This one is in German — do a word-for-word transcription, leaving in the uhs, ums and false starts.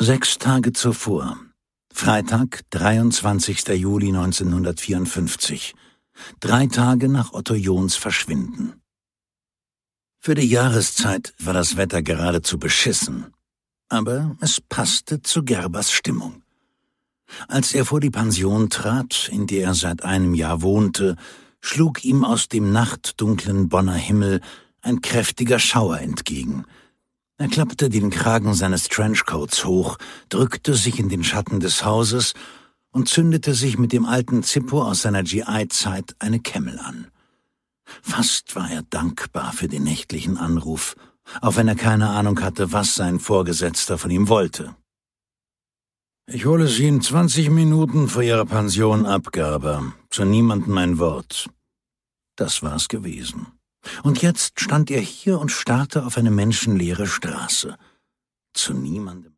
Sechs Tage zuvor, Freitag, dreiundzwanzigster Juli neunzehnhundertvierundfünfzig, drei Tage nach Otto Johns Verschwinden. Für die Jahreszeit war das Wetter geradezu beschissen, aber es passte zu Gerbers Stimmung. Als er vor die Pension trat, in der er seit einem Jahr wohnte, schlug ihm aus dem nachtdunklen Bonner Himmel ein kräftiger Schauer entgegen. Er klappte den Kragen seines Trenchcoats hoch, drückte sich in den Schatten des Hauses und zündete sich mit dem alten Zippo aus seiner G I-Zeit eine Camel an. Fast war er dankbar für den nächtlichen Anruf, auch wenn er keine Ahnung hatte, was sein Vorgesetzter von ihm wollte. »Ich hole Sie in zwanzig Minuten vor Ihrer Pension ab, Gerber. Zu niemandem ein Wort.« Das war's gewesen. Und jetzt stand er hier und starrte auf eine menschenleere Straße. Zu niemandem.